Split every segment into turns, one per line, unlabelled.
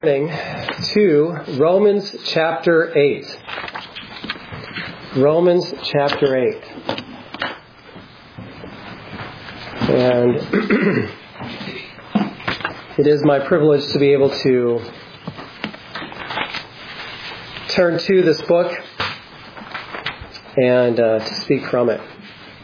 To Romans chapter 8. Romans chapter 8. And it is my privilege to be able to turn to this book and to speak from it.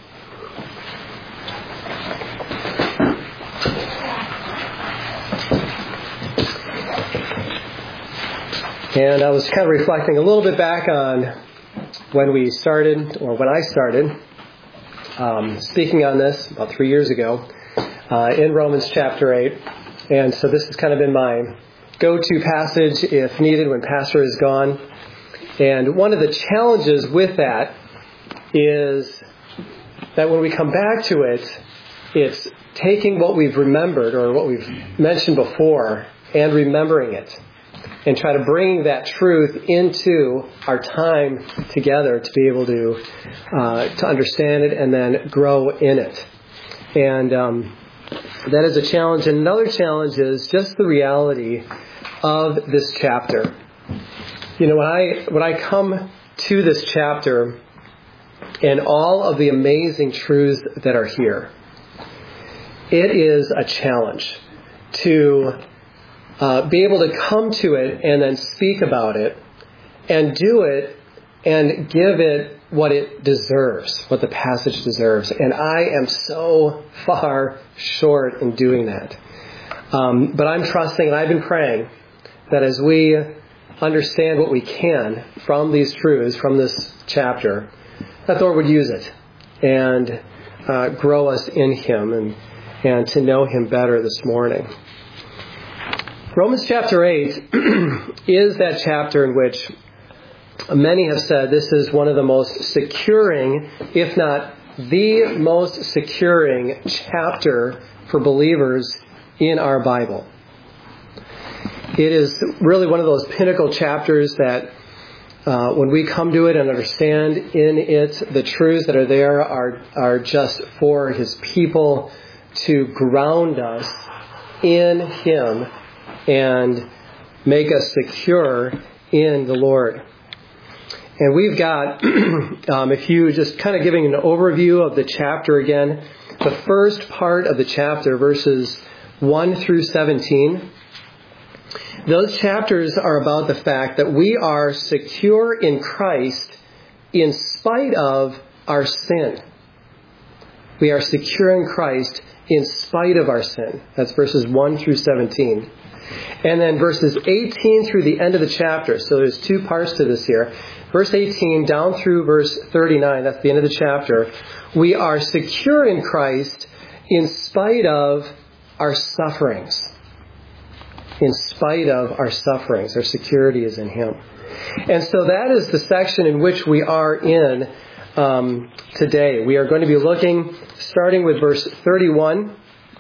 And I was kind of reflecting a little bit back on when I started speaking on this about 3 years ago in Romans chapter 8. And so this has kind of been my go-to passage if needed when Pastor is gone. And one of the challenges with that is that when we come back to it, it's taking what we've remembered or what we've mentioned before and remembering it. And try to bring that truth into our time together to be able to understand it and then grow in it. And that is a challenge. And another challenge is just the reality of this chapter. You know, when I come to this chapter and all of the amazing truths that are here, it is a challenge to be able to come to it and then speak about it and do it and give it what it deserves, what the passage deserves. And I am so far short in doing that. But I'm trusting and I've been praying that as we understand what we can from these truths, from this chapter, that the Lord would use it and grow us in Him and to know Him better this morning. Romans chapter 8 is that chapter in which many have said this is one of the most securing, if not the most securing chapter for believers in our Bible. It is really one of those pinnacle chapters that when we come to it and understand in it the truths that are there are just for His people to ground us in Him and make us secure in the Lord. And we've got, if you just kind of giving an overview of the chapter again, the first part of the chapter, verses 1 through 17, those chapters are about the fact that we are secure in Christ in spite of our sin. We are secure in Christ in spite of our sin. That's verses 1 through 17. And then verses 18 through the end of the chapter. So there's two parts to this here. Verse 18 down through verse 39, that's the end of the chapter. We are secure in Christ in spite of our sufferings. In spite of our sufferings. Our security is in Him. And so that is the section in which we are in today. We are going to be looking, starting with verse 31.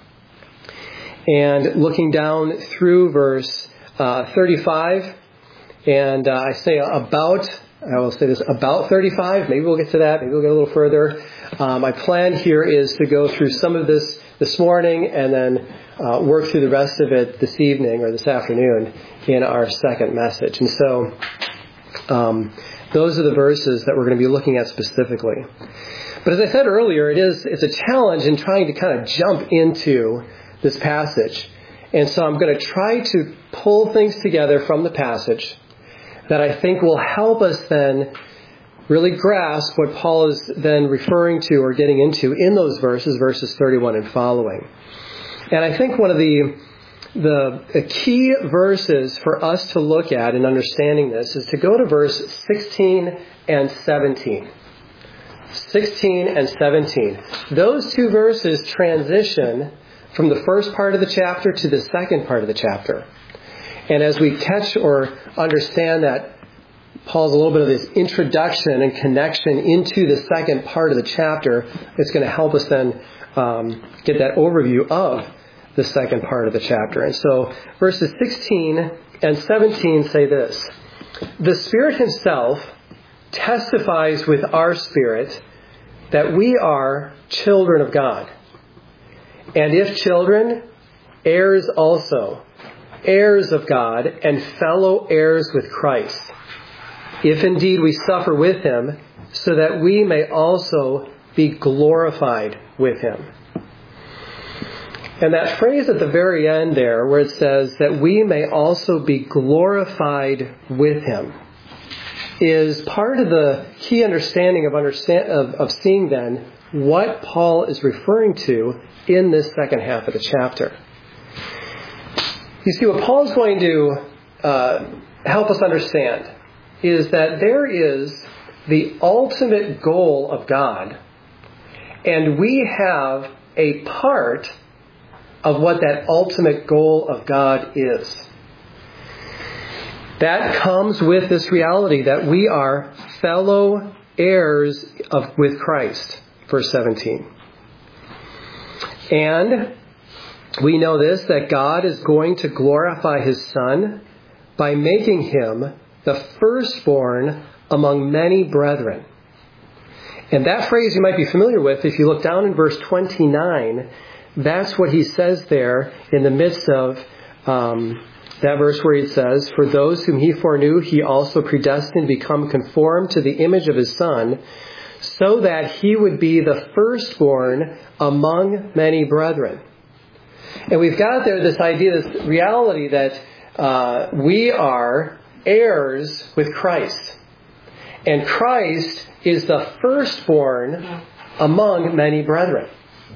And looking down through verse 35, and I will say this, about 35, maybe we'll get to that, maybe we'll get a little further. My plan here is to go through some of this morning and then work through the rest of it this evening or this afternoon in our second message. And so those are the verses that we're going to be looking at specifically. But as I said earlier, it's a challenge in trying to kind of jump into this passage. And so I'm going to try to pull things together from the passage that I think will help us then really grasp what Paul is then referring to or getting into in those verses 31 and following. And I think one of the key verses for us to look at in understanding this is to go to verse 16 and 17. 16 and 17. Those two verses transition from the first part of the chapter to the second part of the chapter. And as we catch or understand that Paul's a little bit of this introduction and connection into the second part of the chapter, it's going to help us then get that overview of the second part of the chapter. And so verses 16 and 17 say this: "The Spirit Himself testifies with our spirit that we are children of God. And if children, heirs also, heirs of God and fellow heirs with Christ, if indeed we suffer with him, so that we may also be glorified with him. And that phrase at the very end there, where it says that we may also be glorified with him, is part of the key understanding of seeing then what Paul is referring to in this second half of the chapter. You see, what Paul is going to help us understand is that there is the ultimate goal of God, and we have a part of what that ultimate goal of God is. That comes with this reality that we are fellow heirs with Christ, verse 17. And we know this, that God is going to glorify his Son by making him the firstborn among many brethren. And that phrase you might be familiar with if you look down in verse 29. That's what he says there in the midst of that verse where he says, "For those whom he foreknew, he also predestined to become conformed to the image of his Son, so that he would be the firstborn among many brethren." And we've got there this idea, this reality that we are heirs with Christ. And Christ is the firstborn among many brethren.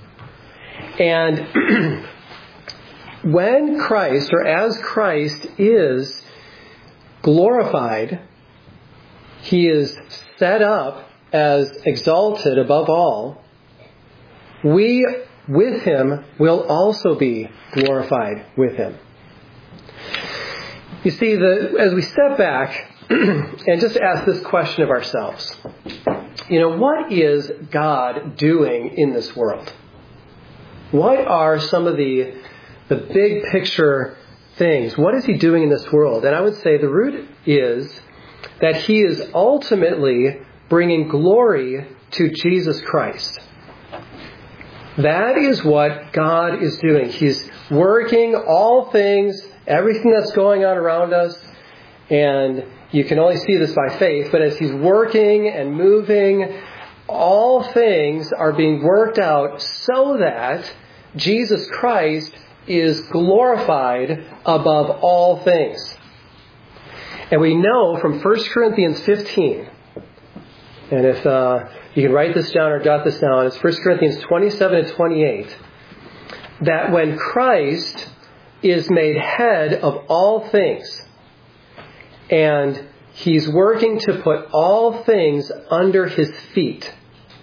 And when Christ, or as Christ is glorified, he is set up as exalted above all, we with him will also be glorified with him. You see, as we step back and just ask this question of ourselves, what is God doing in this world? What are some of the big picture things? What is he doing in this world? And I would say the root is that he is ultimately bringing glory to Jesus Christ. That is what God is doing. He's working all things, everything that's going on around us, and you can only see this by faith, but as he's working and moving, all things are being worked out so that Jesus Christ is glorified above all things. And we know from 1 Corinthians 15, and if you can write this down or jot this down, it's 1 Corinthians 27 and 28, that when Christ is made head of all things, and he's working to put all things under his feet,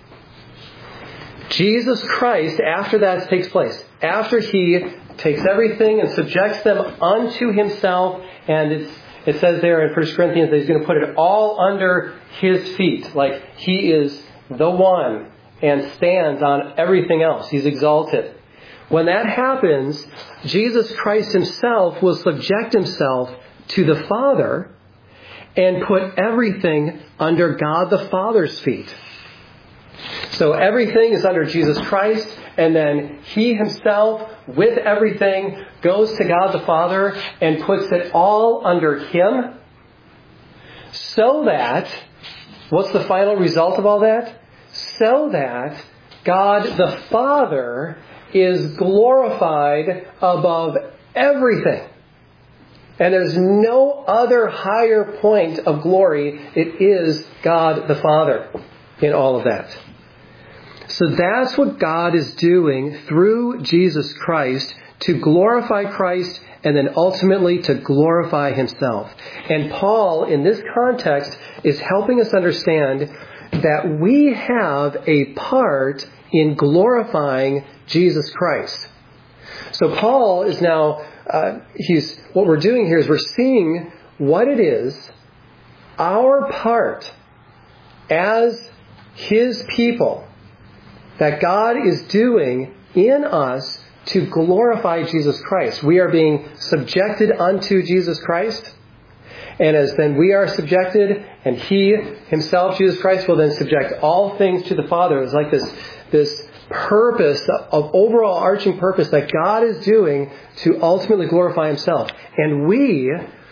Jesus Christ, after that takes place, after he takes everything and subjects them unto himself, and it says there in 1 Corinthians that he's going to put it all under his feet, like he is the one and stands on everything else. He's exalted. When that happens, Jesus Christ himself will subject himself to the Father and put everything under God the Father's feet. So everything is under Jesus Christ, and then he himself, with everything, goes to God the Father and puts it all under him, so that, what's the final result of all that? So that God the Father is glorified above everything. And there's no other higher point of glory. It is God the Father in all of that. So that's what God is doing through Jesus Christ, to glorify Christ and then ultimately to glorify himself. And Paul, in this context, is helping us understand that we have a part in glorifying Jesus Christ. So Paul is now, what we're doing here is we're seeing what it is, our part as his people, that God is doing in us to glorify Jesus Christ. We are being subjected unto Jesus Christ. And as then we are subjected, and he himself, Jesus Christ, will then subject all things to the Father. It's like this purpose, of overall arching purpose that God is doing to ultimately glorify Himself. And we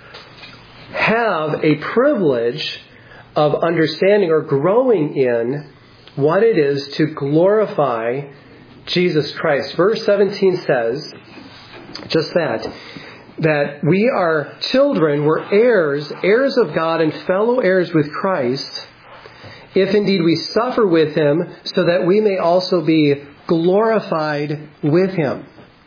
have a privilege of understanding or growing in what it is to glorify Jesus Christ. Verse 17 says just that we are children, we're heirs of God and fellow heirs with Christ, if indeed we suffer with Him, so that we may also be glorified with Him.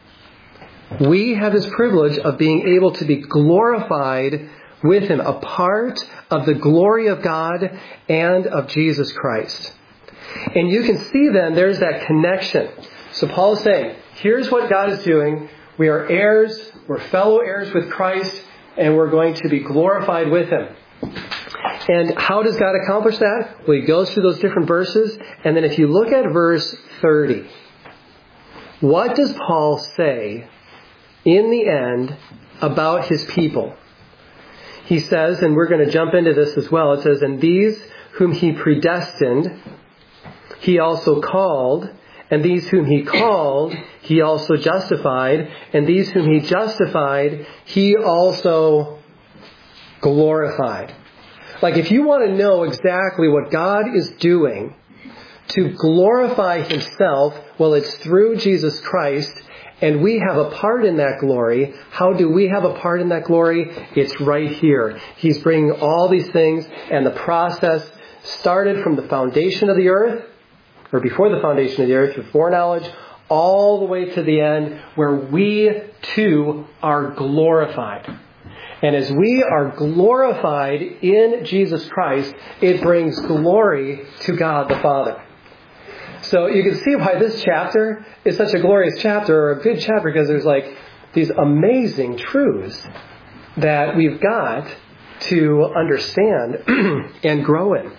We have this privilege of being able to be glorified with Him, a part of the glory of God and of Jesus Christ. And you can see then there's that connection. So Paul is saying, here's what God is doing. We are heirs, we're fellow heirs with Christ, and we're going to be glorified with Him. And how does God accomplish that? Well, He goes through those different verses, and then if you look at verse 30, what does Paul say in the end about His people? He says, and we're going to jump into this as well, it says, "And these whom He predestined, He also called, and these whom He called, He also justified, and these whom He justified, He also glorified." Like, if you want to know exactly what God is doing to glorify Himself, well, it's through Jesus Christ, and we have a part in that glory. How do we have a part in that glory? It's right here. He's bringing all these things, and the process started from the foundation of the earth, or before the foundation of the earth, through foreknowledge, all the way to the end, where we too are glorified. And as we are glorified in Jesus Christ, it brings glory to God the Father. So you can see why this chapter is such a glorious chapter, or a good chapter, because there's like these amazing truths that we've got to understand and grow in.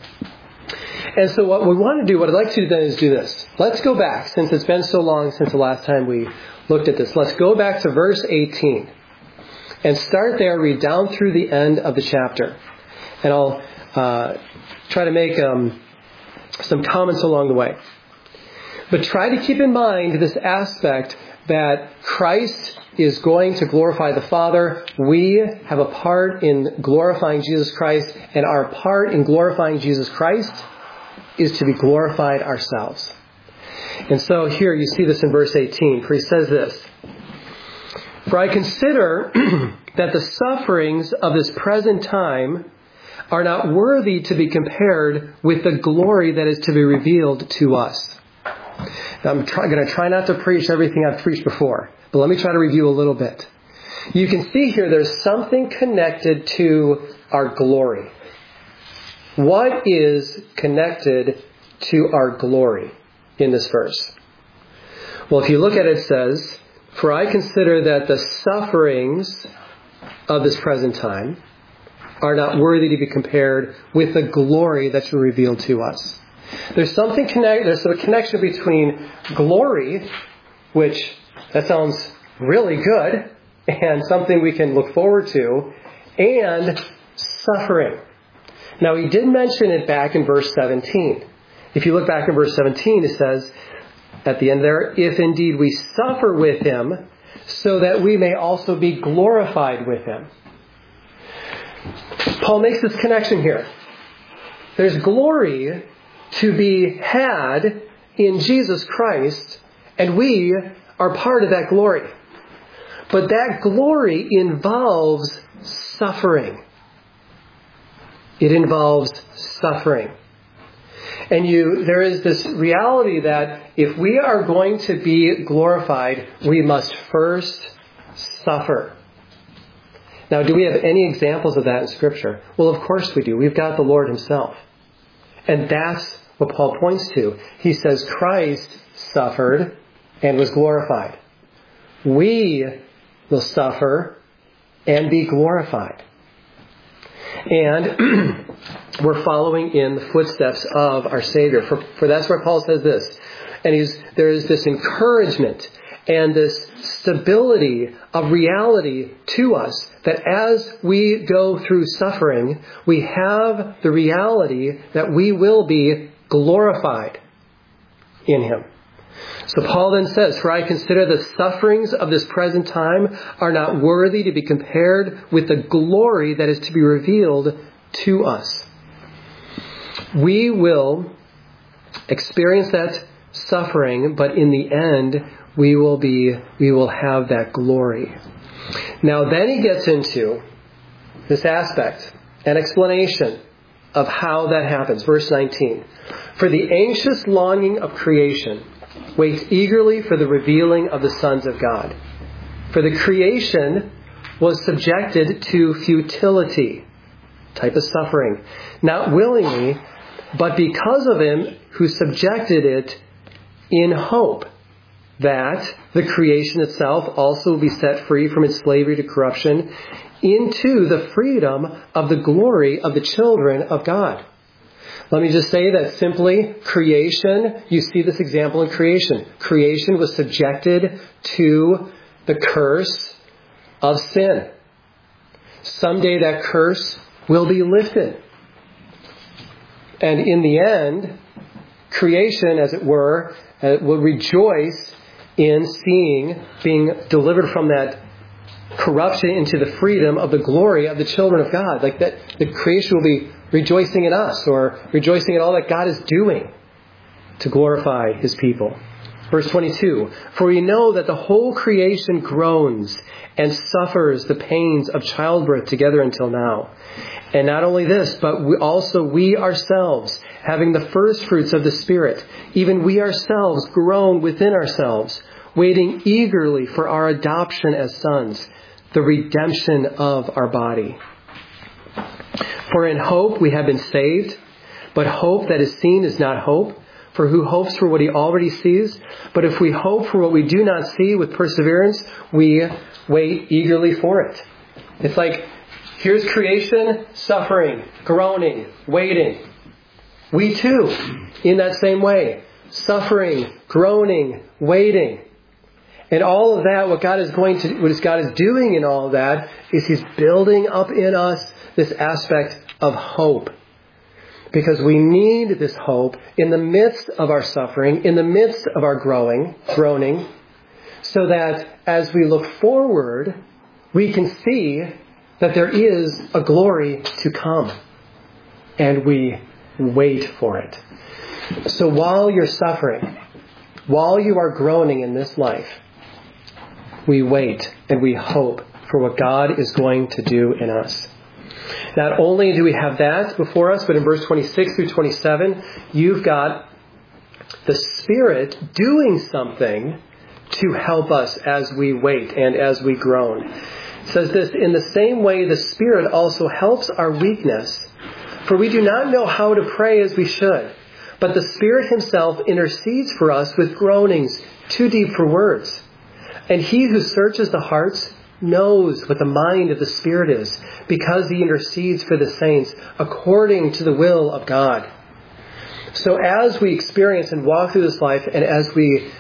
And so what we want to do, what I'd like to do then is do this. Let's go back, since it's been so long since the last time we looked at this. Let's go back to verse 18. And start there, read down through the end of the chapter. And I'll try to make some comments along the way. But try to keep in mind this aspect that Christ is going to glorify the Father. We have a part in glorifying Jesus Christ, and our part in glorifying Jesus Christ is to be glorified ourselves. And so here you see this in verse 18, for he says this, "For I consider that the sufferings of this present time are not worthy to be compared with the glory that is to be revealed to us." Now, I'm going to try not to preach everything I've preached before, but let me try to review a little bit. You can see here there's something connected to our glory. What is connected to our glory in this verse? Well, if you look at it, it says, "For I consider that the sufferings of this present time are not worthy to be compared with the glory that will be revealed to us." There's there's a connection between glory, which that sounds really good and something we can look forward to, and suffering. Now, he did mention it back in verse 17. If you look back in verse 17, it says at the end there, "If indeed we suffer with Him, so that we may also be glorified with Him." Paul makes this connection here. There's glory to be had in Jesus Christ, and we are part of that glory. But that glory involves suffering. It involves suffering. And there is this reality that if we are going to be glorified, we must first suffer. Now, do we have any examples of that in Scripture? Well, of course we do. We've got the Lord Himself. And that's what Paul points to. He says Christ suffered and was glorified. We will suffer and be glorified. And we're following in the footsteps of our Savior. For that's where Paul says this. And there is this encouragement and this stability of reality to us that as we go through suffering, we have the reality that we will be glorified in Him. So Paul then says, "For I consider the sufferings of this present time are not worthy to be compared with the glory that is to be revealed to us." We will experience that suffering, but in the end, we will have that glory. Now then he gets into this aspect, an explanation of how that happens. Verse 19. "For the anxious longing of creation waits eagerly for the revealing of the sons of God. For the creation was subjected to futility," type of suffering, "not willingly, but because of him who subjected it in hope that the creation itself also will be set free from its slavery to corruption into the freedom of the glory of the children of God." Let me just say that simply creation, you see this example in creation. Creation was subjected to the curse of sin. Someday that curse will be lifted. And in the end, creation, as it were, will rejoice in being delivered from that corruption into the freedom of the glory of the children of God. Like that, the creation will be rejoicing in us, or rejoicing in all that God is doing to glorify his people. Verse 22, "For we know that the whole creation groans and suffers the pains of childbirth together until now. And not only this, but we ourselves, having the first fruits of the Spirit, even we ourselves groan within ourselves, waiting eagerly for our adoption as sons, the redemption of our body. For in hope we have been saved, but hope that is seen is not hope. For who hopes for what he already sees? But if we hope for what we do not see with perseverance, we wait eagerly for it." It's like, here's creation, suffering, groaning, waiting. We too, in that same way, suffering, groaning, waiting. And all of that, what God is doing in all of that is he's building up in us this aspect of hope. Because we need this hope in the midst of our suffering, in the midst of our groaning, so that as we look forward, we can see that there is a glory to come. And we wait for it. So while you're suffering, while you are groaning in this life, we wait and we hope for what God is going to do in us. Not only do we have that before us, but in verse 26 through 27, you've got the Spirit doing something to help us as we wait and as we groan. It says this, "In the same way, the Spirit also helps our weakness. For we do not know how to pray as we should, but the Spirit himself intercedes for us with groanings too deep for words. And he who searches the hearts knows what the mind of the Spirit is, because he intercedes for the saints according to the will of God." So as we experience and walk through this life, and as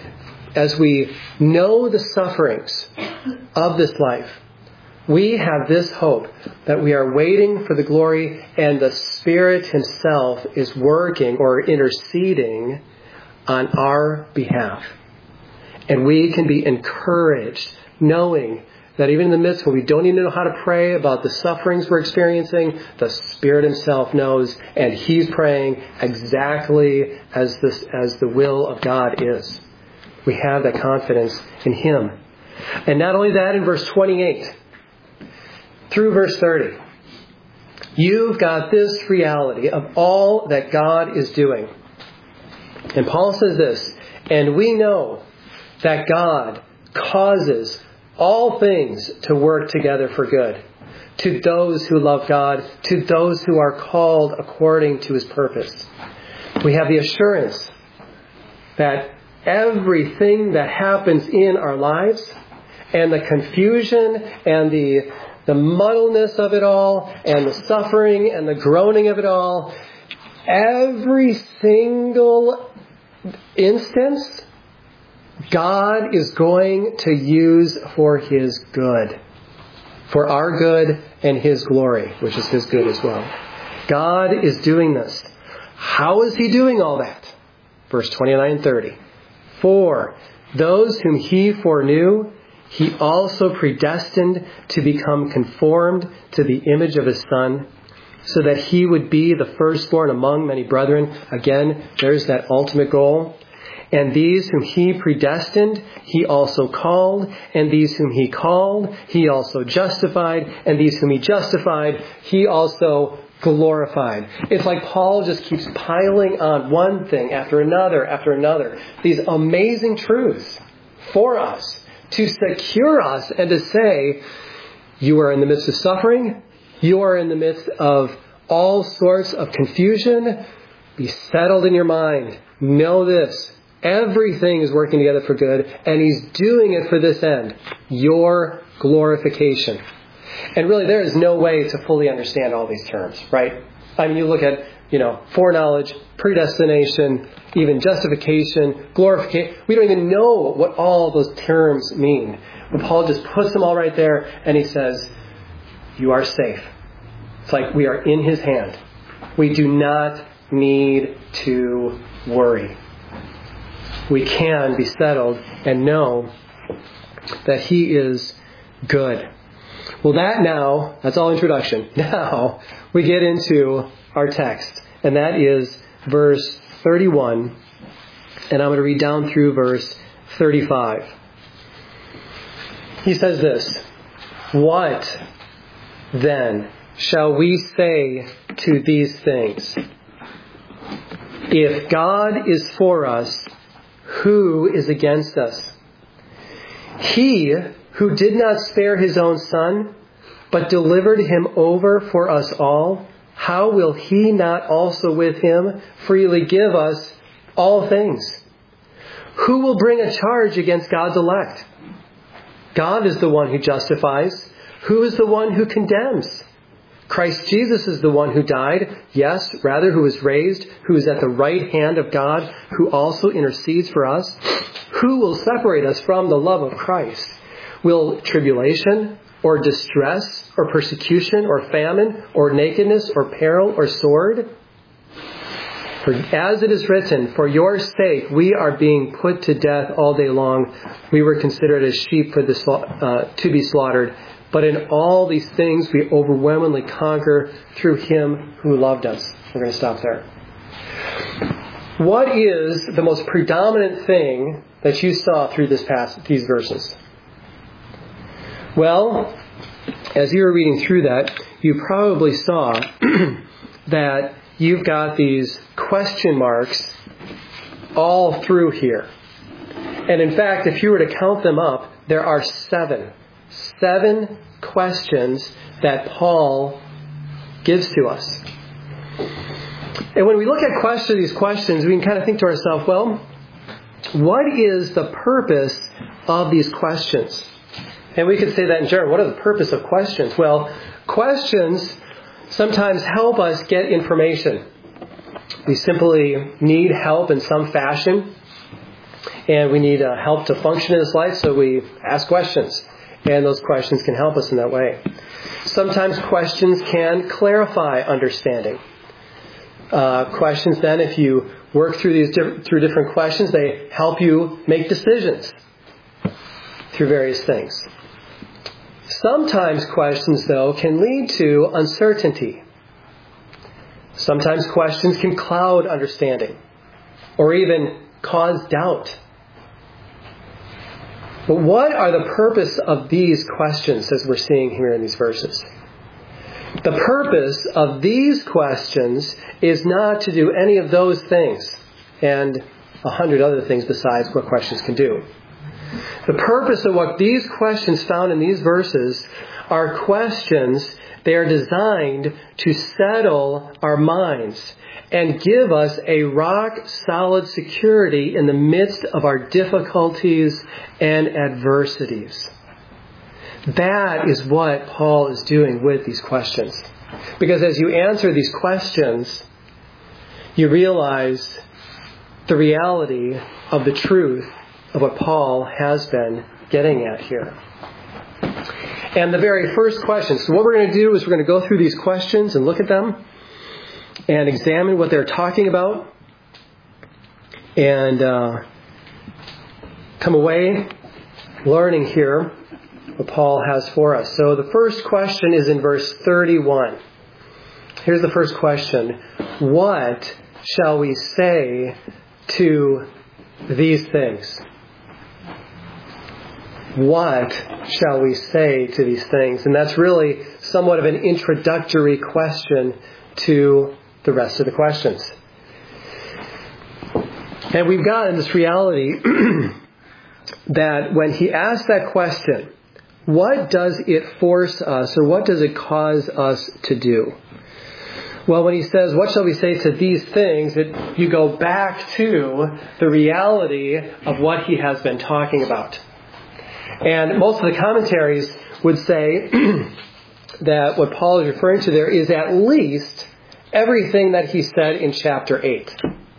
we know the sufferings of this life, we have this hope that we are waiting for the glory, and the Spirit himself is working or interceding on our behalf. And we can be encouraged knowing that even in the midst where we don't even know how to pray about the sufferings we're experiencing, the Spirit himself knows, and he's praying exactly as the will of God is. We have that confidence in him. And not only that, in verse 28 through verse 30, you've got this reality of all that God is doing. And Paul says this, "And we know that God causes all things to work together for good, to those who love God, to those who are called according to his purpose." We have the assurance that everything that happens in our lives, and the confusion and the muddleness of it all, and the suffering and the groaning of it all, every single instance, God is going to use for his good. For our good and his glory, which is his good as well. God is doing this. How is he doing all that? Verse 29 and 30. For those whom he foreknew, he also predestined to become conformed to the image of his Son, so that he would be the firstborn among many brethren. Again, there's that ultimate goal. And these whom he predestined, he also called. And these whom he called, he also justified. And these whom he justified, he also glorified. It's like Paul just keeps piling on one thing after another. These amazing truths for us to secure us and to say, you are in the midst of suffering. You are in the midst of all sorts of confusion. Be settled in your mind. Know this. Everything is working together for good, and he's doing it for this end, your glorification. And really, there is no way to fully understand all these terms, right? I mean, you look at, foreknowledge, predestination, even justification, glorification. We don't even know what all those terms mean. But Paul just puts them all right there, and he says, you are safe. It's like we are in his hand. We do not need to worry. We can be settled and know that he is good. Well, that's all introduction. Now we get into our text, and that is verse 31, and I'm going to read down through verse 35. He says this, what then shall we say to these things? If God is for us, who is against us? He who did not spare his own Son, but delivered him over for us all, how will he not also with him freely give us all things? Who will bring a charge against God's elect? God is the one who justifies. Who is the one who condemns? Christ Jesus is the one who died, yes, rather who was raised, who is at the right hand of God, who also intercedes for us. Who will separate us from the love of Christ? Will tribulation, or distress, or persecution, or famine, or nakedness, or peril, or sword? For as it is written, for your sake we are being put to death all day long. We were considered as sheep to be slaughtered. But in all these things we overwhelmingly conquer through him who loved us. We're going to stop there. What is the most predominant thing that you saw through these verses? Well, as you were reading through that, you probably saw that you've got these question marks all through here. And in fact, if you were to count them up, there are seven questions that Paul gives to us. And when we look at these questions, we can kind of think to ourselves, well, what is the purpose of these questions? And we could say that in general. What is the purpose of questions? Well, questions sometimes help us get information. We simply need help in some fashion, and we need help to function in this life, so we ask questions. And those questions can help us in that way. Sometimes questions can clarify understanding. Questions then, if you work through through different questions, they help you make decisions through various things. Sometimes questions, though, can lead to uncertainty. Sometimes questions can cloud understanding or even cause doubt. But what are the purpose of these questions as we're seeing here in these verses? The purpose of these questions is not to do any of those things and 100 other things besides what questions can do. The purpose of what these questions found in these verses are questions. They are designed to settle our minds and give us a rock-solid security in the midst of our difficulties and adversities. That is what Paul is doing with these questions. Because as you answer these questions, you realize the reality of the truth of what Paul has been getting at here. And the very first question. So what we're going to do is we're going to go through these questions and look at them and examine what they're talking about. And come away learning here what Paul has for us. So the first question is in verse 31. Here's the first question. What shall we say to these things? What shall we say to these things? And that's really somewhat of an introductory question to the rest of the questions. And we've gotten this reality that when he asks that question, what does it force us or what does it cause us to do? Well, when he says, what shall we say to these things, you go back to the reality of what he has been talking about. And most of the commentaries would say that what Paul is referring to there is at least everything that he said in chapter 8.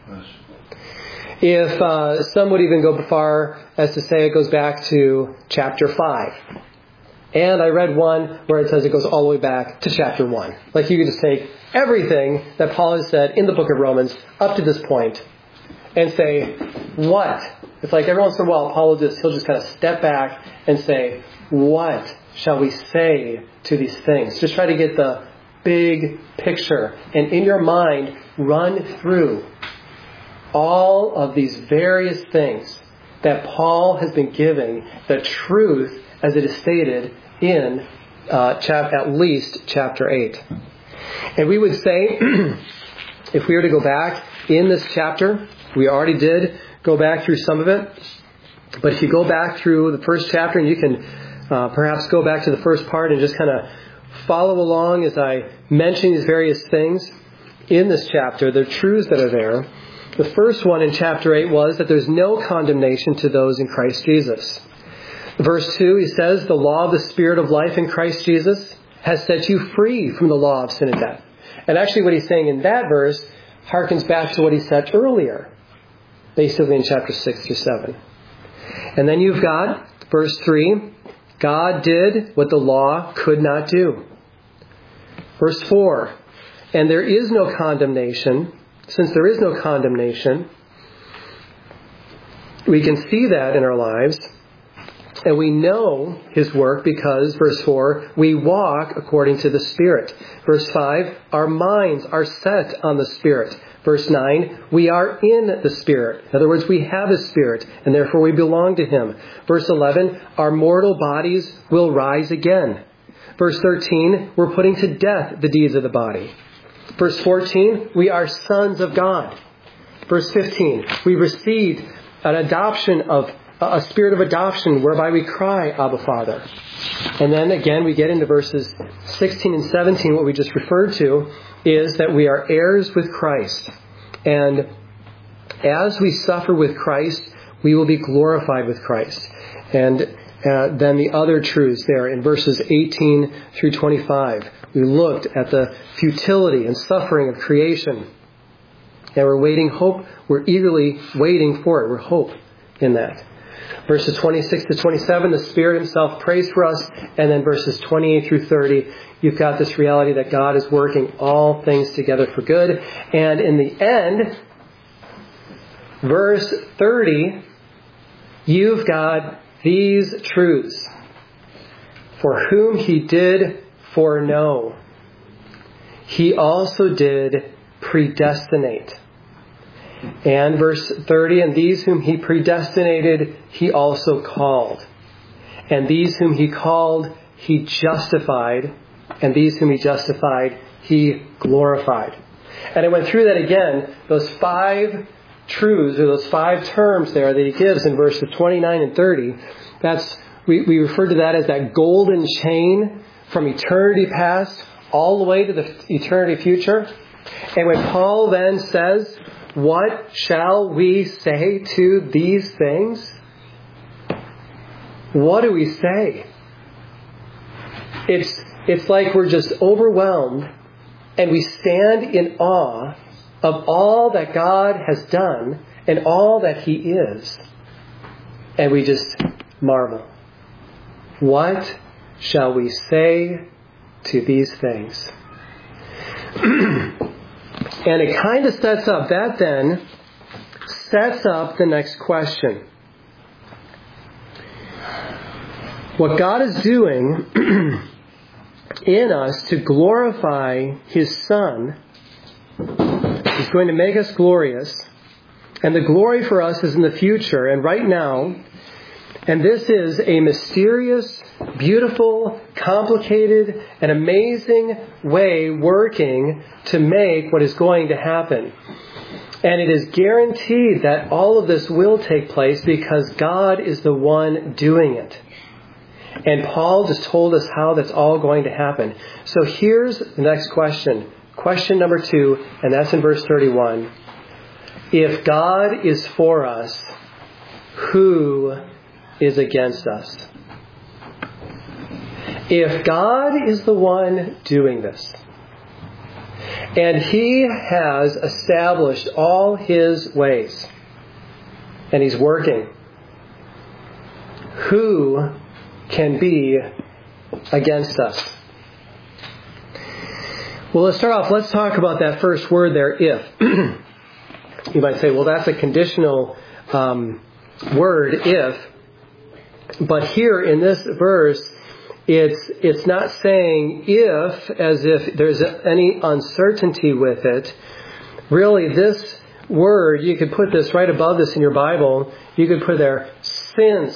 If some would even go far as to say it goes back to chapter 5. And I read one where it says it goes all the way back to chapter 1. Like you could just take everything that Paul has said in the book of Romans up to this point and say, what? It's like every once in a while he'll just kind of step back and say, what shall we say to these things? Just try to get the big picture. And in your mind, run through all of these various things that Paul has been giving the truth as it is stated in at least chapter 8. And we would say, if we were to go back in this chapter, we already did go back through some of it, but if you go back through the first chapter, and you can perhaps go back to the first part and just kind of follow along as I mention these various things in this chapter, the truths that are there. The first one in chapter 8 was that there's no condemnation to those in Christ Jesus. Verse 2, he says, the law of the Spirit of life in Christ Jesus has set you free from the law of sin and death. And actually what he's saying in that verse harkens back to what he said earlier, basically in chapter 6 through 7. And then you've got verse 3, God did what the law could not do. Verse 4, and there is no condemnation. Since there is no condemnation, we can see that in our lives. And we know his work because, verse 4, we walk according to the Spirit. Verse 5, our minds are set on the Spirit. Verse 9, we are in the Spirit. In other words, we have a Spirit, and therefore we belong to him. Verse 11, our mortal bodies will rise again. Verse 13, we're putting to death the deeds of the body. Verse 14, we are sons of God. Verse 15, we received an adoption of a spirit of adoption whereby we cry, Abba, Father. And then again, we get into verses 16 and 17. What we just referred to is that we are heirs with Christ. And as we suffer with Christ, we will be glorified with Christ. And then the other truths there in verses 18 through 25. We looked at the futility and suffering of creation. And we're eagerly waiting for it. We're hope in that. Verses 26 to 27, the Spirit himself prays for us. And then verses 28 through 30, you've got this reality that God is working all things together for good. And in the end, verse 30, you've got these truths. For whom he did foreknow, he also did predestinate. And verse 30, and these whom he predestinated, he also called. And these whom he called, he justified. And these whom he justified, he glorified. And I went through that again, those 5 truths, or those 5 terms there that he gives in verses 29 and 30. We refer to that as that golden chain from eternity past all the way to the eternity future. And when Paul then says, what shall we say to these things? What do we say? It's like we're just overwhelmed and we stand in awe of all that God has done and all that he is. And we just marvel. What shall we say to these things? And it kind of sets up the next question. What God is doing in us to glorify His Son is going to make us glorious. And the glory for us is in the future and right now. And this is a mysterious, beautiful, complicated, and amazing way working to make what is going to happen. And it is guaranteed that all of this will take place because God is the one doing it. And Paul just told us how that's all going to happen. So here's the next question. Question number 2, and that's in verse 31. If God is for us, who is against us? If God is the one doing this, and He has established all His ways, and He's working, who can be against us? Well, let's start off. Let's talk about that first word there, if. You might say, well, that's a conditional word, if. But here in this verse, it's not saying if as if there's any uncertainty with it. Really, this word, you could put this right above this in your Bible. You could put there, since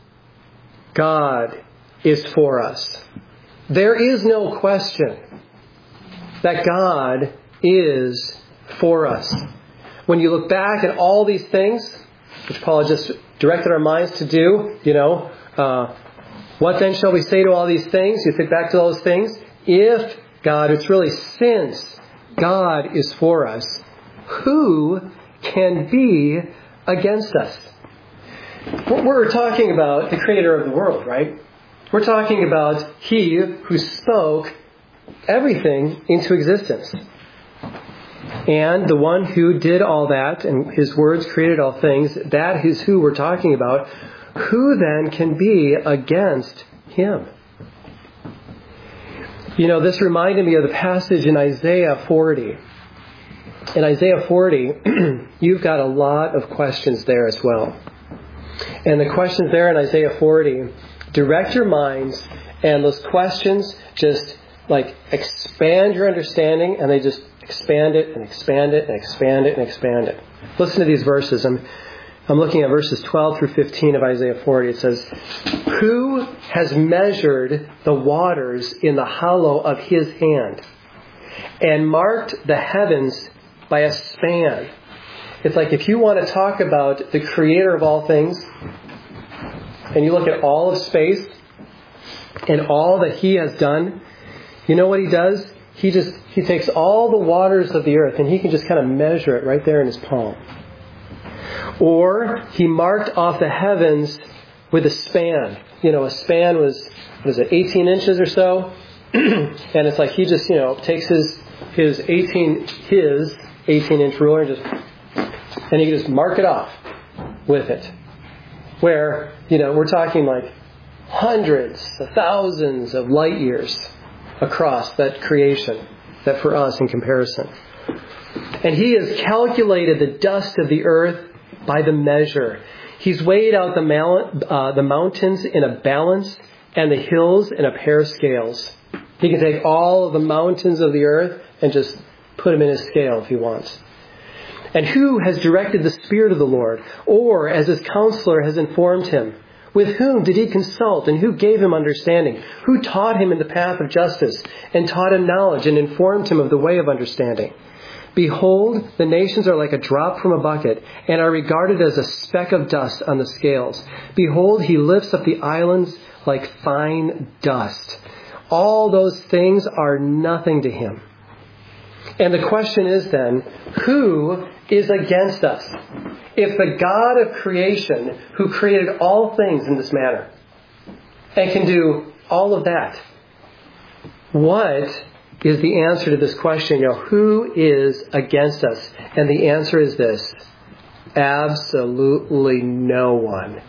God is for us. There is no question that God is for us. When you look back at all these things, which Paul just directed our minds to do, what then shall we say to all these things? You think back to those things. If God, it's really since God is for us, who can be against us? We're talking about the creator of the world, right? We're talking about He who spoke everything into existence. And the one who did all that, and His words created all things, that is who we're talking about. Who then can be against Him? This reminded me of the passage in Isaiah 40. In Isaiah 40, you've got a lot of questions there as well. And the questions there in Isaiah 40, direct your minds, and those questions just expand your understanding, and they just expand it and expand it and expand it and expand it. Listen to these verses. I'm looking at verses 12 through 15 of Isaiah 40. It says, who has measured the waters in the hollow of His hand and marked the heavens by a span? It's like if you want to talk about the creator of all things, and you look at all of space and all that He has done, you know what He does? He takes all the waters of the earth and He can just kind of measure it right there in His palm. Or He marked off the heavens with a span. A span was 18 inches or so. And it's like He just, takes his 18-inch ruler and He can just mark it off with it. Where, we're talking like hundreds of thousands of light years across that creation, that for us in comparison. And He has calculated the dust of the earth by the measure. He's weighed out the mountains in a balance and the hills in a pair of scales. He can take all of the mountains of the earth and just put them in His scale if He wants. And who has directed the Spirit of the Lord? Or, as His counselor has informed Him? With whom did He consult, and who gave Him understanding? Who taught Him in the path of justice, and taught Him knowledge, and informed Him of the way of understanding? Behold, the nations are like a drop from a bucket, and are regarded as a speck of dust on the scales. Behold, He lifts up the islands like fine dust. All those things are nothing to Him. And the question is then, who is against us? If the God of creation, who created all things in this manner, and can do all of that, what is the answer to this question? Who is against us? And the answer is this: absolutely no one.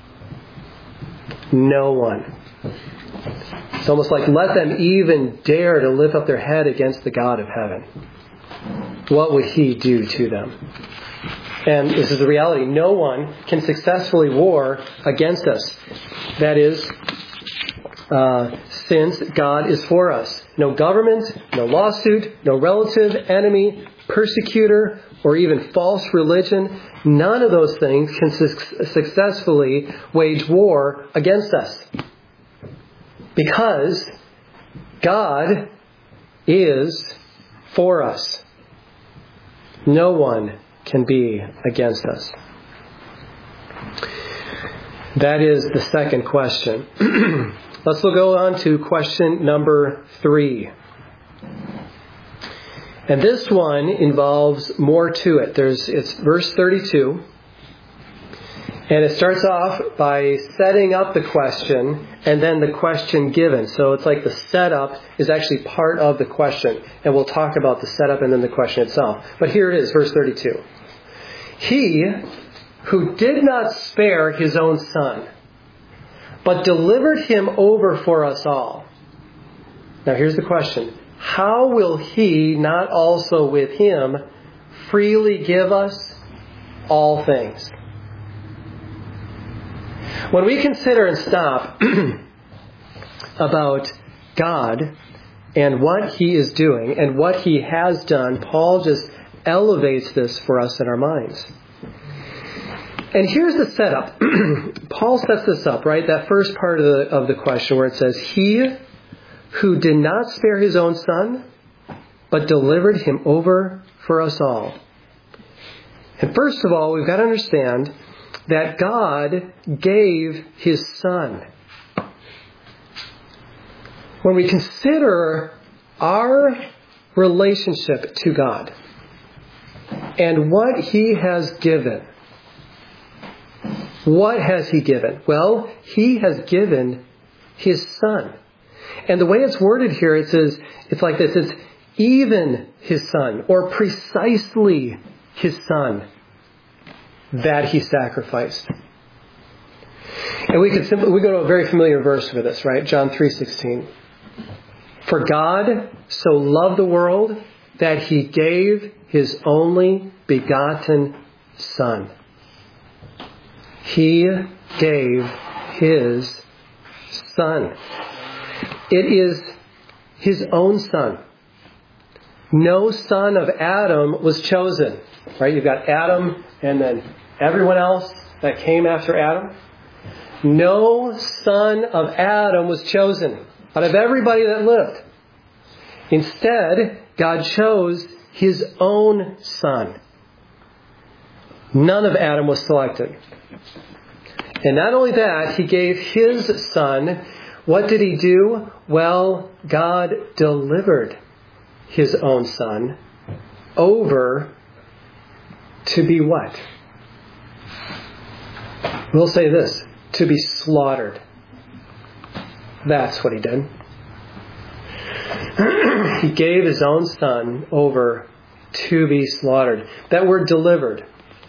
No one. It's almost like let them even dare to lift up their head against the God of heaven. What would He do to them? And this is the reality. No one can successfully war against us. That is, since God is for us. No government, no lawsuit, no relative, enemy, persecutor, or even false religion, none of those things can successfully wage war against us. Because God is for us. No one can be against us. That is the second question. Let's go on to question number 3. And this one involves more to it. It's verse 32. And it starts off by setting up the question and then the question given. So it's like the setup is actually part of the question. And we'll talk about the setup and then the question itself. But here it is, verse 32. He who did not spare his own son, but delivered him over for us all. Now here's the question. How will he not also with him freely give us all things? When we consider and stop about God and what he is doing and what he has done, Paul just elevates this for us in our minds. And here's the setup. Paul sets this up, right? That first part of the question where it says, he who did not spare his own son, but delivered him over for us all. And first of all, we've got to understand that God gave his son. When we consider our relationship to God and what he has given, what has he given? Well, he has given his son. And the way it's worded here, it's like this. It's even his son, or precisely his son that he sacrificed. And we go to a very familiar verse for this, right? John 3:16. For God so loved the world that he gave his only begotten son. He gave his son. It is his own son. No son of Adam was chosen. Right? You've got Adam and then everyone else that came after Adam. No son of Adam was chosen out of everybody that lived. Instead, God chose his own son. None of Adam was selected. And not only that, he gave his son. What did he do? Well, God delivered his own son over to be what? We'll say this, to be slaughtered. That's what he did. He gave his own son over to be slaughtered. That word delivered.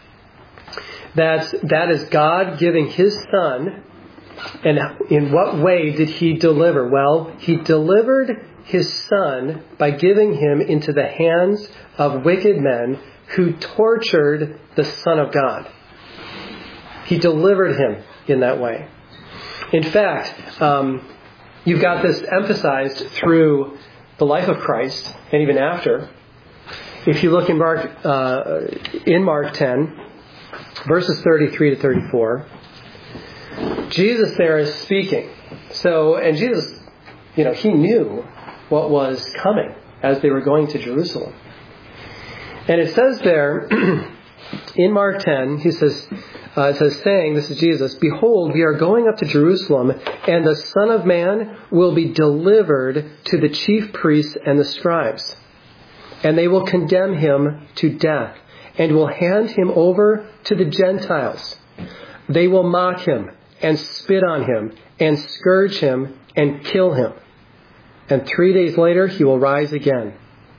That is God giving his son. And in what way did he deliver? Well, he delivered his son by giving him into the hands of wicked men who tortured the Son of God. He delivered him in that way. In fact, you've got this emphasized through the life of Christ and even after. If you look in Mark 10, verses 33 to 34, Jesus there is speaking. And Jesus, he knew what was coming as they were going to Jerusalem. And it says there, in Mark 10, it says, saying, this is Jesus, behold, we are going up to Jerusalem, and the Son of Man will be delivered to the chief priests and the scribes. And they will condemn him to death, and will hand him over to the Gentiles. They will mock him, and spit on him, and scourge him, and kill him. And 3 days later, he will rise again.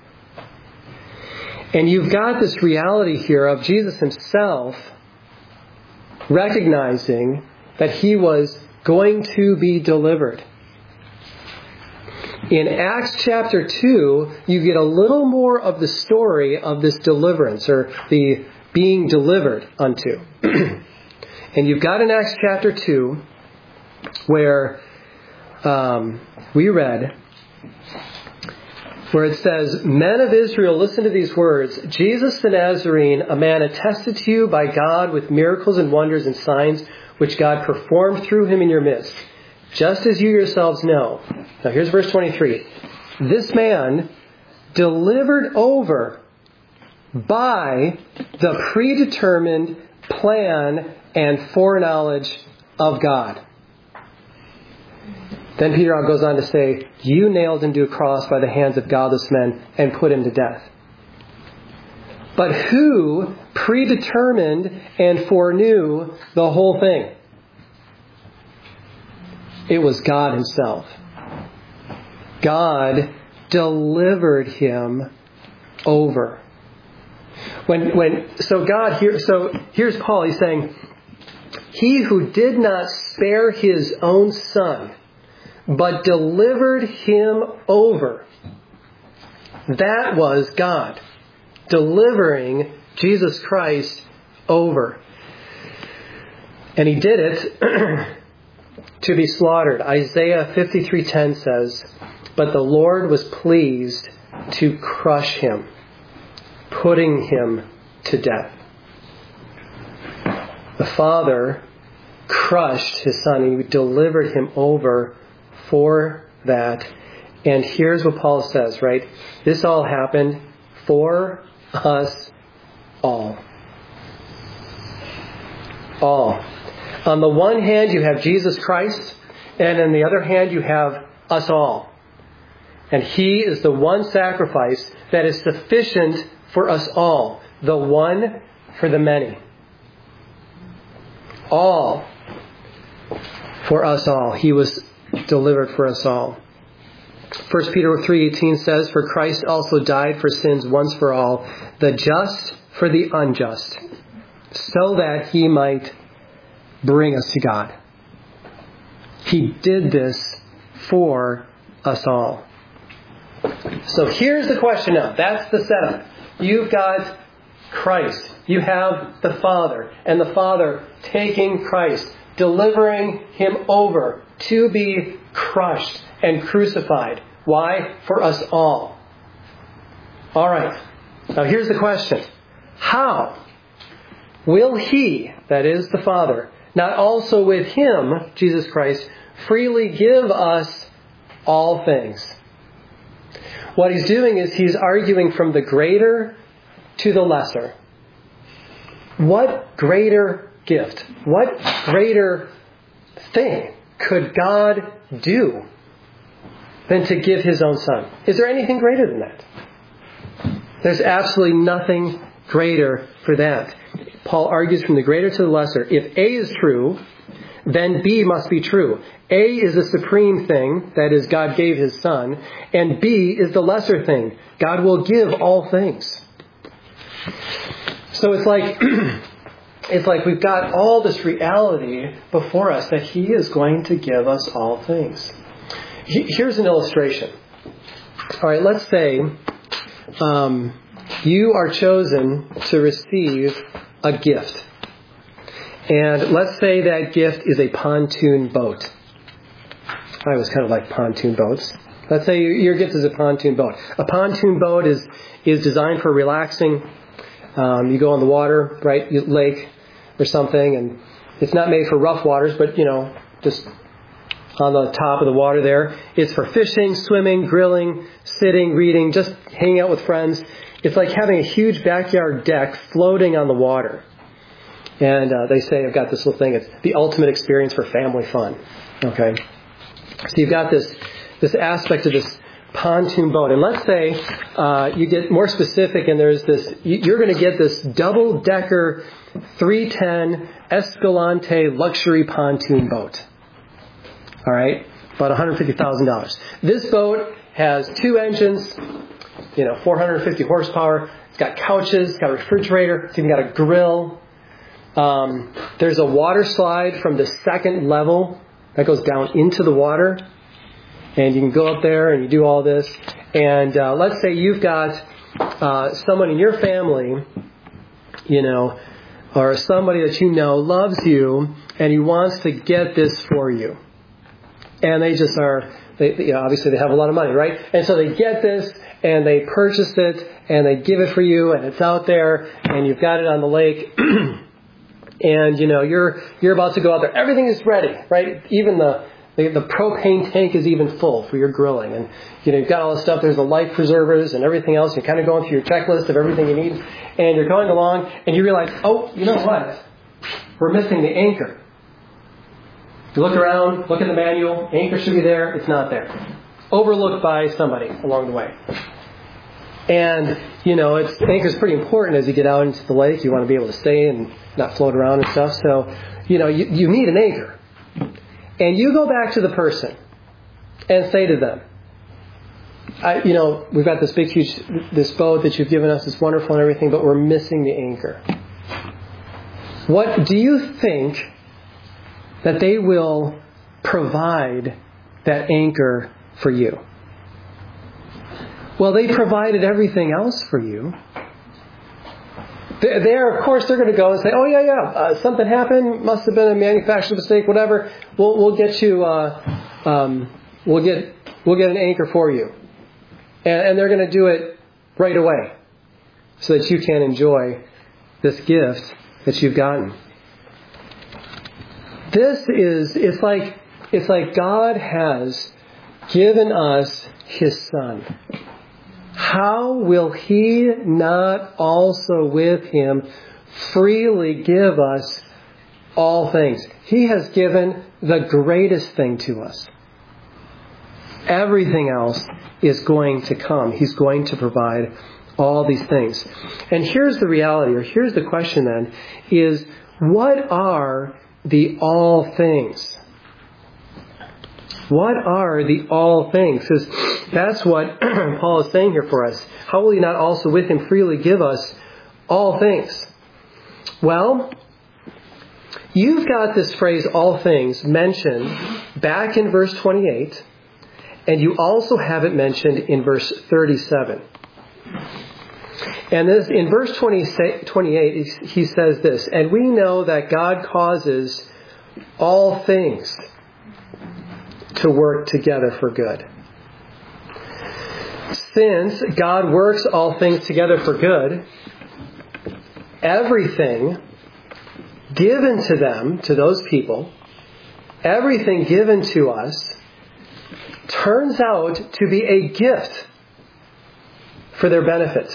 And you've got this reality here of Jesus himself recognizing that he was going to be delivered. In Acts chapter 2, you get a little more of the story of this deliverance, or the being delivered unto. And you've got in Acts chapter 2 where we read where it says, "Men of Israel, listen to these words. Jesus the Nazarene, a man attested to you by God with miracles and wonders and signs which God performed through him in your midst, just as you yourselves know." Now here's verse 23. "This man delivered over by the predetermined plan and foreknowledge of God." Then Peter goes on to say, "You nailed him to a cross by the hands of godless men and put him to death. But who predetermined and foreknew the whole thing? It was God himself. God delivered him over." So here's Paul. He's saying, "He who did not spare his own son, but delivered him over." That was God delivering Jesus Christ over. And he did it to be slaughtered. Isaiah 53:10 says, "But the Lord was pleased to crush him, putting him to death." The Father crushed his Son. He delivered him over for that. And here's what Paul says, right? This all happened for us all. All. On the one hand, you have Jesus Christ, and on the other hand, you have us all. And he is the one sacrifice that is sufficient for us all, the one for the many. All for us all. He was delivered for us all. 1 Peter 3:18 says, "For Christ also died for sins once for all, the just for the unjust, so that he might bring us to God." He did this for us all. So here's the question now. That's the setup. You've got Christ. You have the Father. And the Father taking Christ, delivering him over to be crushed and crucified. Why? For us all. All right. Now here's the question. How will he, that is the Father, not also with him, Jesus Christ, freely give us all things? What he's doing is he's arguing from the greater to the lesser. What greater gift, what greater thing could God do than to give his own Son? Is there anything greater than that? There's absolutely nothing greater for that. Paul argues from the greater to the lesser. If A is true, then B must be true. A is the supreme thing, that is, God gave his Son, and B is the lesser thing. God will give all things. So it's like we've got all this reality before us that he is going to give us all things. Here's an illustration. All right, let's say you are chosen to receive a gift. And let's say that gift is a pontoon boat. I always kind of like pontoon boats. Let's say your gift is a pontoon boat. A pontoon boat is designed for relaxing. You go on the water, right, lake or something, and it's not made for rough waters, but, just on the top of the water there. It's for fishing, swimming, grilling, sitting, reading, just hanging out with friends. It's like having a huge backyard deck floating on the water. And they say, I've got this little thing, it's the ultimate experience for family fun. Okay? So you've got this aspect of this pontoon boat. And let's say you get more specific and there's this, you're going to get this double-decker 310 Escalante luxury pontoon boat. All right? About $150,000. This boat has 2 engines, 450 horsepower. It's got couches, it's got a refrigerator, it's even got a grill. There's a water slide from the second level that goes down into the water. And you can go up there and you do all this. And let's say you've got someone in your family, or somebody that you know loves you, and he wants to get this for you. And they just are, obviously they have a lot of money, right? And so they get this, and they purchase it, and they give it for you, and it's out there, and you've got it on the lake, and you're about to go out there. Everything is ready, right? Even the propane tank is even full for your grilling, and you've got all the stuff. There's the life preservers and everything else. You're kind of going through your checklist of everything you need, and you're going along, and you realize, oh, you know what? We're missing the anchor. You look around, look at the manual, anchor should be there, it's not there. Overlooked by somebody along the way. And, anchor's pretty important as you get out into the lake. You want to be able to stay and not float around and stuff. So, you need an anchor. And you go back to the person and say to them, we've got this big, huge, this boat that you've given us, it's wonderful and everything, but we're missing the anchor. What do you think that they will provide that anchor for you? Well, they provided everything else for you. Of course, they're going to go and say, "Oh something happened. Must have been a manufacturing mistake. Whatever. We'll get you. We'll get an anchor for you," and they're going to do it right away, so that you can enjoy this gift that you've gotten. It's like God has given us His Son. How will He not also with Him freely give us all things? He has given the greatest thing to us. Everything else is going to come. He's going to provide all these things. And here's the reality, or here's the question then, is what are the all things? What are the all things? Because that's what Paul is saying here for us. How will He not also with Him freely give us all things? Well, you've got this phrase, all things, mentioned back in verse 28, and you also have it mentioned in verse 37. And this, in verse 28, he says this, "And we know that God causes all things to work together for good." Since God works all things together for good, everything given to them, to those people, everything given to us, turns out to be a gift for their benefit.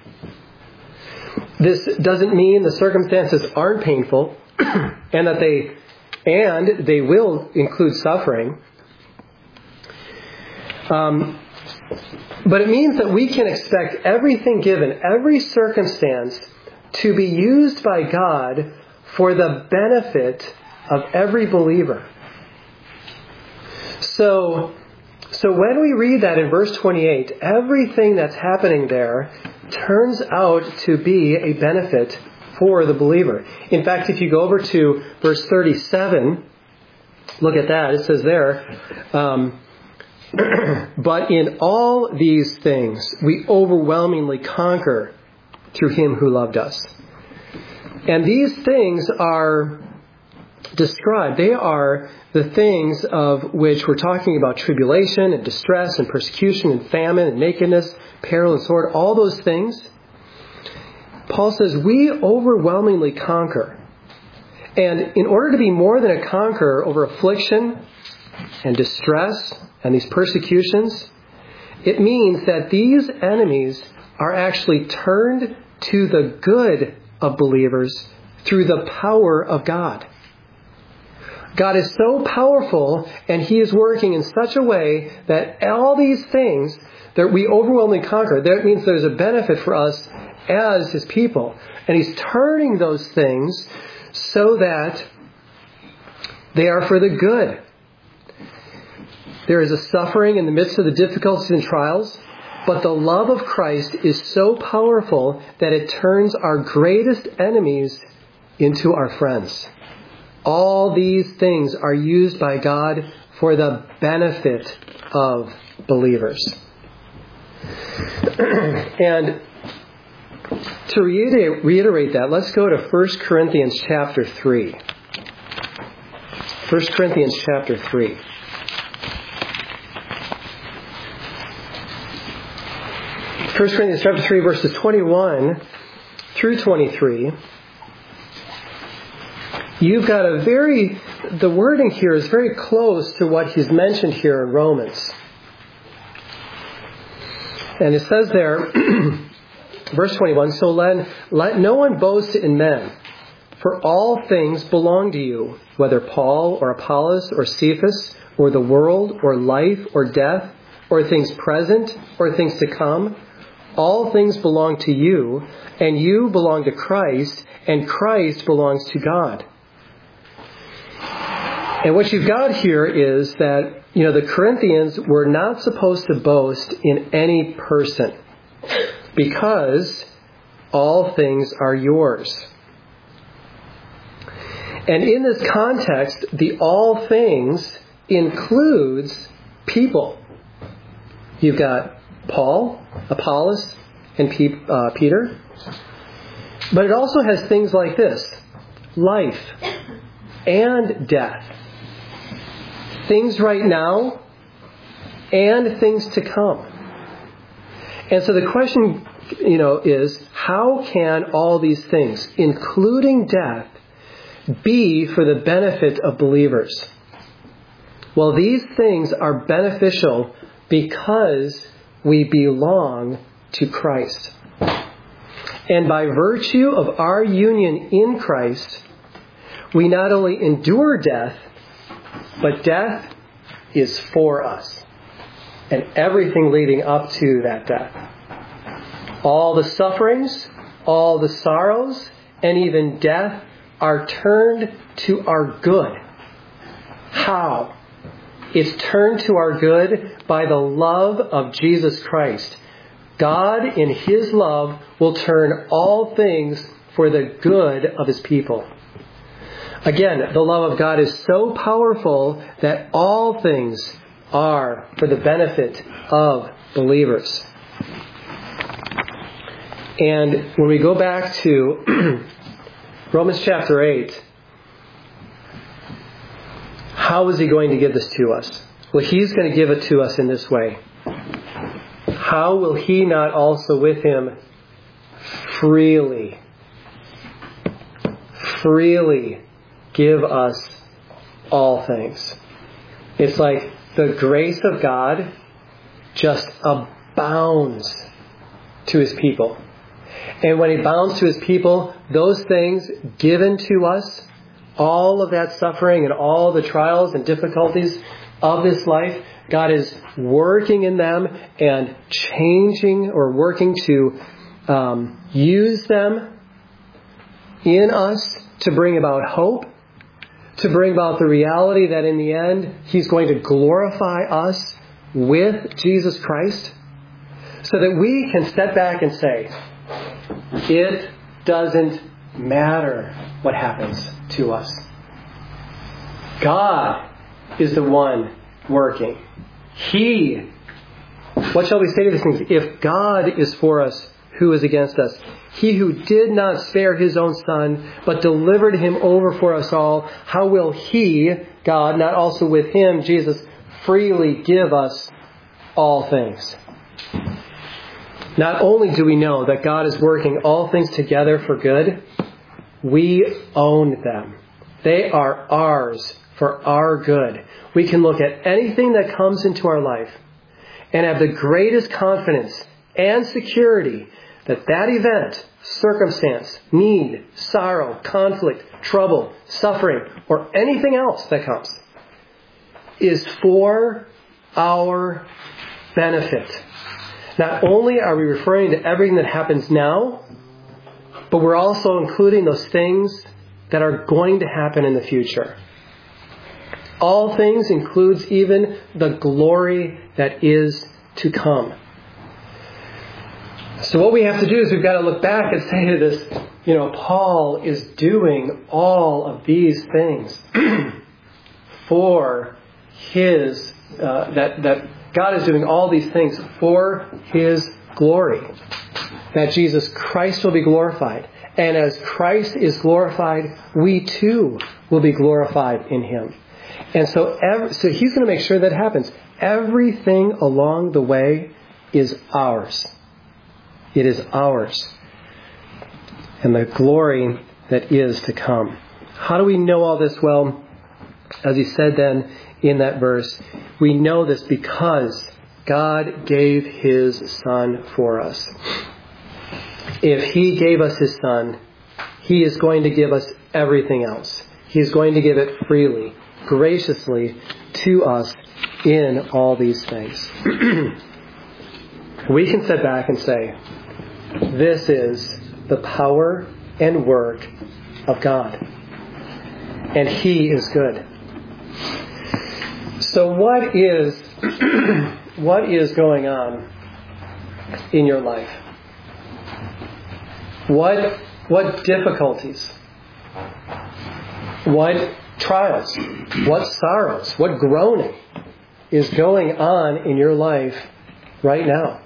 This doesn't mean the circumstances aren't painful and that they will include suffering. But it means that we can expect everything given, every circumstance, to be used by God for the benefit of every believer. So when we read that in verse 28, everything that's happening there turns out to be a benefit for the believer. In fact, if you go over to verse 37, look at that. It says there, "But in all these things we overwhelmingly conquer through Him who loved us." And these things are described. They are the things of which we're talking about: tribulation and distress and persecution and famine and nakedness, peril and sword, all those things. Paul says we overwhelmingly conquer. And in order to be more than a conqueror over affliction and distress and these persecutions, it means that these enemies are actually turned to the good of believers through the power of God. God is so powerful, and He is working in such a way that all these things that we overwhelmingly conquer, that means there's a benefit for us as His people. And He's turning those things so that they are for the good. There is a suffering in the midst of the difficulties and trials, but the love of Christ is so powerful that it turns our greatest enemies into our friends. All these things are used by God for the benefit of believers. And to reiterate that, let's go to 1 Corinthians chapter 3. 1 Corinthians chapter 3. Corinthians chapter 3, verses 21 through 23, you've got the wording here is very close to what he's mentioned here in Romans. And it says there, verse 21, so let no one boast in men, for all things belong to you, whether Paul or Apollos or Cephas or the world or life or death or things present or things to come. All things belong to you, and you belong to Christ, and Christ belongs to God. And what you've got here is that, the Corinthians were not supposed to boast in any person because all things are yours. And in this context, the all things includes people. You've got Paul, Apollos, and Peter. But it also has things like this: life and death. Things right now and things to come. And so the question, is how can all these things, including death, be for the benefit of believers? Well, these things are beneficial because we belong to Christ. And by virtue of our union in Christ, we not only endure death, but death is for us. And everything leading up to that death. All the sufferings, all the sorrows, and even death are turned to our good. How? It's turned to our good by the love of Jesus Christ. God, in His love, will turn all things for the good of His people. Again, the love of God is so powerful that all things are for the benefit of believers. And when we go back to Romans chapter 8, how is He going to give this to us? Well, He's going to give it to us in this way. How will He not also with Him freely give us all things? It's like the grace of God just abounds to His people. And when He abounds to His people, those things given to us, all of that suffering and all the trials and difficulties of this life, God is working in them and changing or working to use them in us to bring about hope, to bring about the reality that in the end He's going to glorify us with Jesus Christ, so that we can step back and say, it doesn't matter what happens to us. God is the one working. What shall we say to these things? If God is for us, who is against us? He who did not spare His own Son, but delivered Him over for us all, how will He, God, not also with Him, Jesus, freely give us all things? Not only do we know that God is working all things together for good, we own them. They are ours for our good. We can look at anything that comes into our life and have the greatest confidence and security that that event, circumstance, need, sorrow, conflict, trouble, suffering, or anything else that comes is for our benefit. Not only are we referring to everything that happens now, but we're also including those things that are going to happen in the future. All things includes even the glory that is to come. So what we have to do is we've got to look back and say to this, Paul is doing all of these things for His, that God is doing all these things for His glory. That Jesus Christ will be glorified. And as Christ is glorified, we too will be glorified in Him. And so He's going to make sure that happens. Everything along the way is ours. It is ours. And the glory that is to come. How do we know all this? Well, as he said then in that verse, we know this because God gave His Son for us. If He gave us His Son, He is going to give us everything else. He is going to give it freely, graciously to us in all these things. We can sit back and say, this is the power and work of God. And He is good. So what is going on in your life? What difficulties? What trials? What sorrows? What groaning is going on in your life right now?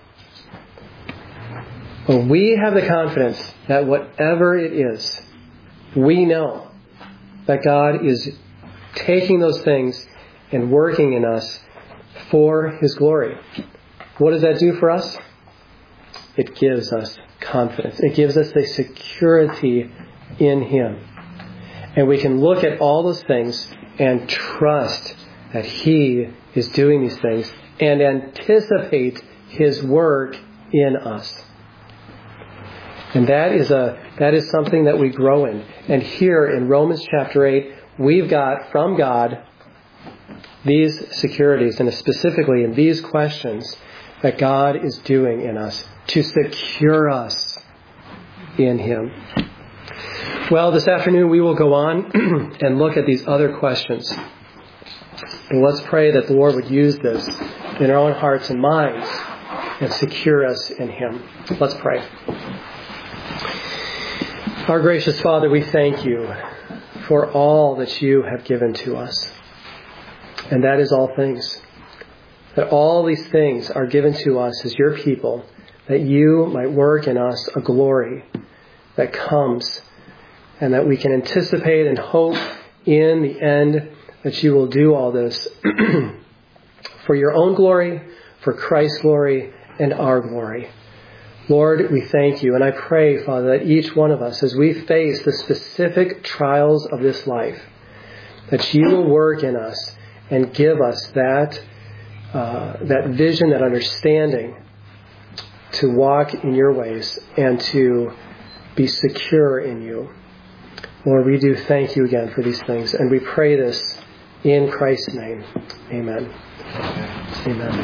Well, we have the confidence that whatever it is, we know that God is taking those things and working in us for His glory. What does that do for us? It gives us confidence. It gives us a security in Him. And we can look at all those things and trust that He is doing these things and anticipate His work in us. And that is something that we grow in. And here in Romans chapter 8, we've got from God these securities, and specifically in these questions that God is doing in us to secure us in Him. Well, this afternoon we will go on and look at these other questions. And let's pray that the Lord would use this in our own hearts and minds and secure us in Him. Let's pray. Our gracious Father, we thank You for all that You have given to us. And that is all things. That all these things are given to us as Your people, that You might work in us a glory that comes, and that we can anticipate and hope in the end that You will do all this for Your own glory, for Christ's glory, and our glory. Lord, we thank You, and I pray, Father, that each one of us, as we face the specific trials of this life, that You will work in us and give us that vision, that understanding to walk in Your ways and to be secure in You. Lord, we do thank You again for these things, and we pray this in Christ's name. Amen. Amen.